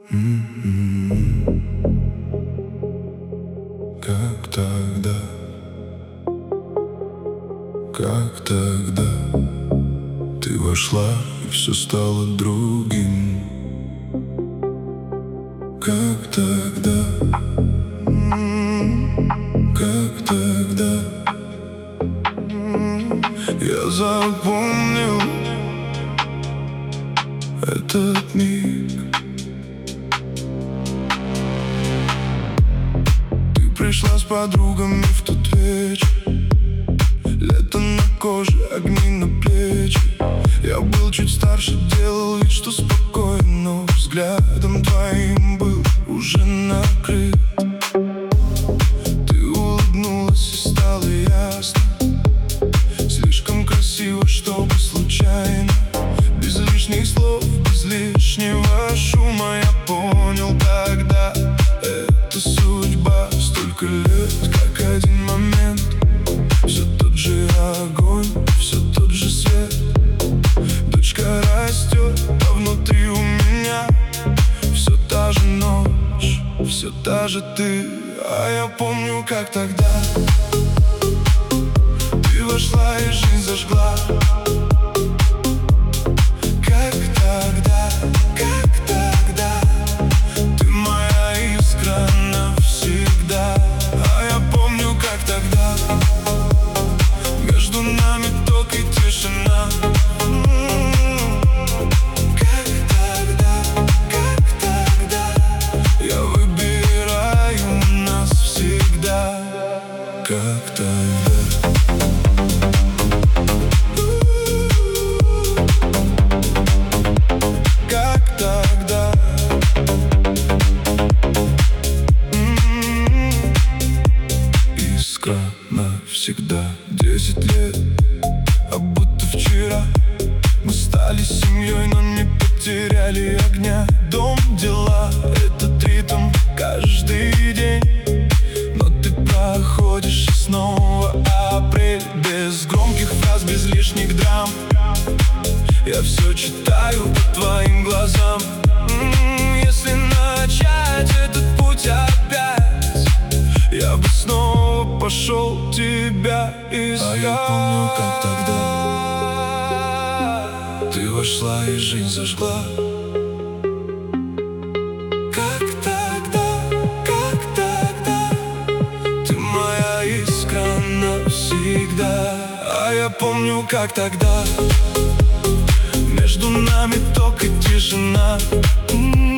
Как тогда, как тогда ты вошла, и все стало другим. Как тогда, как тогда я запомнил этот миг. Ты пришла с подругами в тот вечер, лето на коже, огни на плечи. Я был чуть старше, делал вид, что спокоен, но взглядом твоим был уже накрыт. Ты улыбнулась и стало ясно, слишком красиво, чтобы случайно. Без лишних слов, без лишнего шума я понял тогда, это судьба. Столько лет, как один момент, все тот же огонь, все тот же свет. Дочка растет, а внутри у меня все та же ночь, все та же ты. А я помню, как тогда ты вошла и жизнь зажгла. Как тогда, ты моя искра навсегда. А я помню, как тогда между нами только тишина. Как тогда я выбираю нас всегда. Как тогда. Как тогда. Искра навсегда. 10 лет, а будто вчера мы стали семьей, но не потеряли огня. Дом, дела, этот ритм каждый день. Но ты проходишь, и снова апрель. Без громких фраз, без лишних драм. Я все читаю по твоим глазам. Если начать этот путь опять, я бы снова пошел тебя искать. А я помню, как тогда ты вошла и жизнь зажгла. Как тогда, ты моя искра навсегда. А я помню, как тогда между нами только тишина.